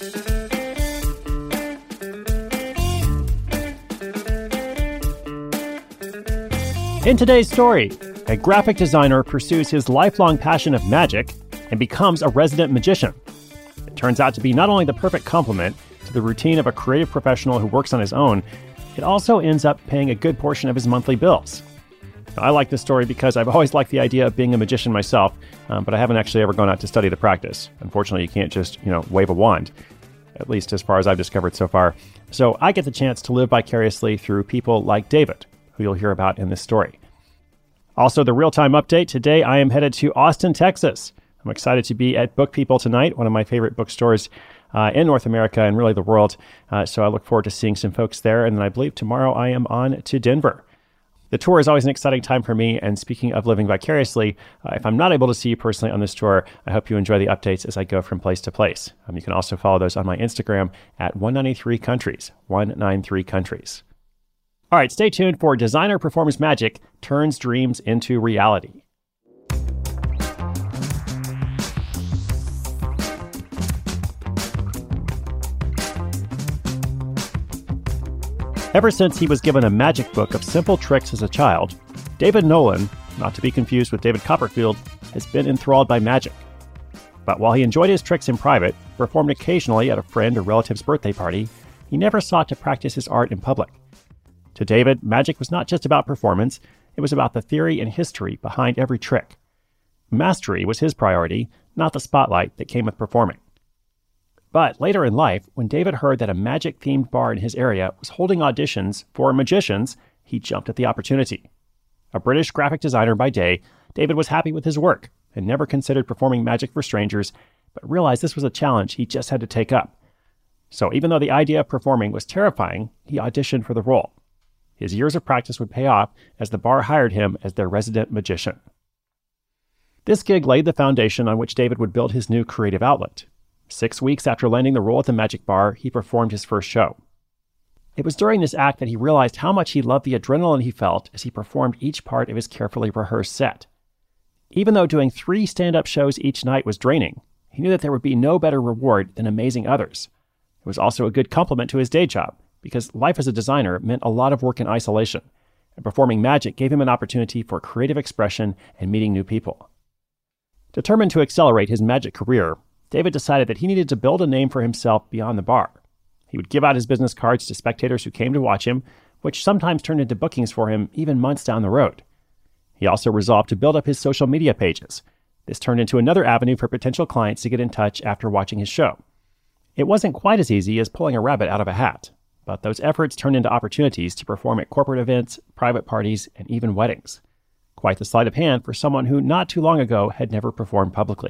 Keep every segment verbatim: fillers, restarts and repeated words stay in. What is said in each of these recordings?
In today's story, a graphic designer pursues his lifelong passion of magic and becomes a resident magician. It turns out to be not only the perfect complement to the routine of a creative professional who works on his own, it also ends up paying a good portion of his monthly bills. Now, I like this story because I've always liked the idea of being a magician myself, um, but I haven't actually ever gone out to study the practice. Unfortunately, you can't just, you know, wave a wand, at least as far as I've discovered so far. So I get the chance to live vicariously through people like David, who you'll hear about in this story. Also, the real-time update. Today, I am headed to Austin, Texas. I'm excited to be at Book People tonight, one of my favorite bookstores uh, in North America and really the world. Uh, so I look forward to seeing some folks there. And then I believe tomorrow I am on to Denver. The tour is always an exciting time for me. And speaking of living vicariously, uh, if I'm not able to see you personally on this tour, I hope you enjoy the updates as I go from place to place. Um, you can also follow those on my Instagram at one ninety-three countries, one ninety-three countries. All right, stay tuned for Designer Performs Magic Turns Dreams into Reality. Ever since he was given a magic book of simple tricks as a child, David Nolan, not to be confused with David Copperfield, has been enthralled by magic. But while he enjoyed his tricks in private, performed occasionally at a friend or relative's birthday party, he never sought to practice his art in public. To David, magic was not just about performance, it was about the theory and history behind every trick. Mastery was his priority, not the spotlight that came with performing. But later in life, when David heard that a magic-themed bar in his area was holding auditions for magicians, he jumped at the opportunity. A British graphic designer by day, David was happy with his work and never considered performing magic for strangers, but realized this was a challenge he just had to take up. So even though the idea of performing was terrifying, he auditioned for the role. His years of practice would pay off as the bar hired him as their resident magician. This gig laid the foundation on which David would build his new creative outlet. Six weeks after landing the role at the magic bar, he performed his first show. It was during this act that he realized how much he loved the adrenaline he felt as he performed each part of his carefully rehearsed set. Even though doing three stand-up shows each night was draining, he knew that there would be no better reward than amazing others. It was also a good complement to his day job, because life as a designer meant a lot of work in isolation, and performing magic gave him an opportunity for creative expression and meeting new people. Determined to accelerate his magic career, David decided that he needed to build a name for himself beyond the bar. He would give out his business cards to spectators who came to watch him, which sometimes turned into bookings for him even months down the road. He also resolved to build up his social media pages. This turned into another avenue for potential clients to get in touch after watching his show. It wasn't quite as easy as pulling a rabbit out of a hat, but those efforts turned into opportunities to perform at corporate events, private parties, and even weddings. Quite the sleight of hand for someone who not too long ago had never performed publicly.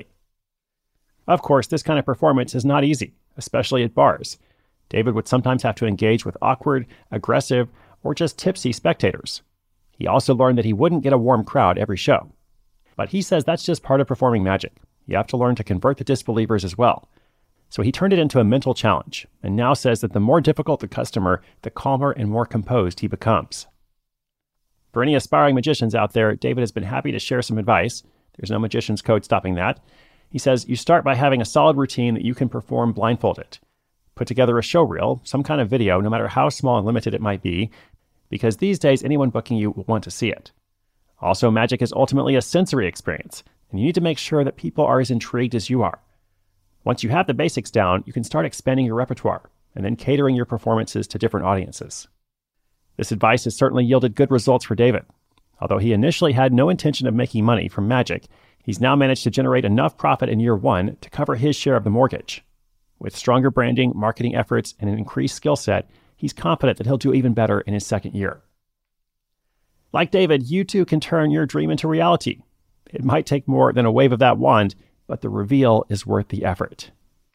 Of course, this kind of performance is not easy, especially at bars. David would sometimes have to engage with awkward, aggressive, or just tipsy spectators. He also learned that he wouldn't get a warm crowd every show. But he says that's just part of performing magic. You have to learn to convert the disbelievers as well. So he turned it into a mental challenge, and now says that the more difficult the customer, the calmer and more composed he becomes. For any aspiring magicians out there, David has been happy to share some advice. There's no magician's code stopping that. He says you start by having a solid routine that you can perform blindfolded. Put together a show reel, some kind of video, no matter how small and limited it might be, because these days anyone booking you will want to see it. Also, magic is ultimately a sensory experience, and you need to make sure that people are as intrigued as you are. Once you have the basics down, you can start expanding your repertoire and then catering your performances to different audiences. This advice has certainly yielded good results for David. Although he initially had no intention of making money from magic, he's now managed to generate enough profit in year one to cover his share of the mortgage. With stronger branding, marketing efforts, and an increased skill set, he's confident that he'll do even better in his second year. Like David, you too can turn your dream into reality. It might take more than a wave of that wand, but the reveal is worth the effort.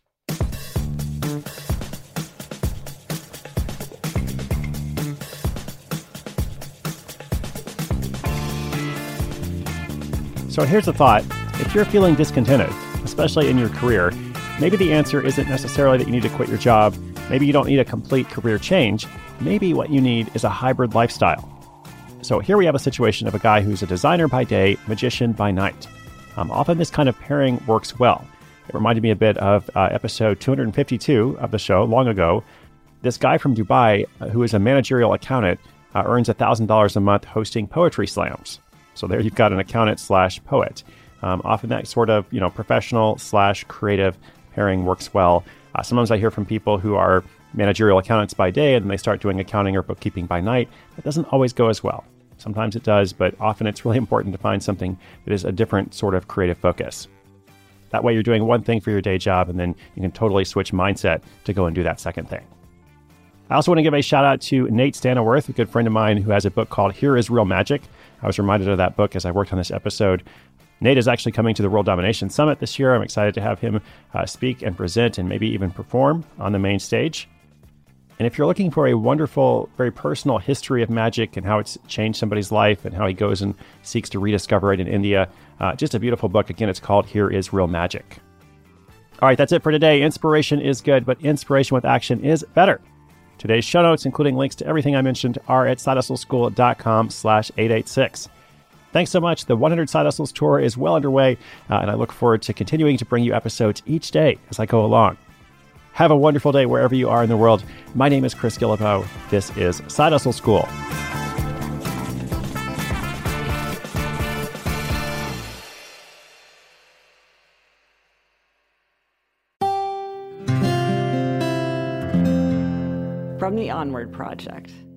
So here's a thought. If you're feeling discontented, especially in your career, maybe the answer isn't necessarily that you need to quit your job. Maybe you don't need a complete career change. Maybe what you need is a hybrid lifestyle. So here we have a situation of a guy who's a designer by day, magician by night. Um, often this kind of pairing works well. It reminded me a bit of uh, episode two hundred fifty-two of the show long ago. This guy from Dubai, uh, who is a managerial accountant, uh, earns one thousand dollars a month hosting poetry slams. So there you've got an accountant slash poet. Um, often that sort of, you know, professional slash creative pairing works well. Uh, sometimes I hear from people who are managerial accountants by day and they start doing accounting or bookkeeping by night. That doesn't always go as well. Sometimes it does, but often it's really important to find something that is a different sort of creative focus. That way you're doing one thing for your day job and then you can totally switch mindset to go and do that second thing. I also want to give a shout out to Nate Stanaworth, a good friend of mine who has a book called Here is Real Magic. I was reminded of that book as I worked on this episode. Nate is actually coming to the World Domination Summit this year. I'm excited to have him uh, speak and present and maybe even perform on the main stage. And if you're looking for a wonderful, very personal history of magic and how it's changed somebody's life and how he goes and seeks to rediscover it in India, uh, just a beautiful book. Again, it's called Here is Real Magic. All right, that's it for today. Inspiration is good, but inspiration with action is better. Today's show notes, including links to everything I mentioned, are at sidehustleschool.com slash 886. Thanks so much. The one hundred Side Hustles Tour is well underway, uh, and I look forward to continuing to bring you episodes each day as I go along. Have a wonderful day wherever you are in the world. My name is Chris Guillebeau. This is Side Hustle School. From the Onward Project.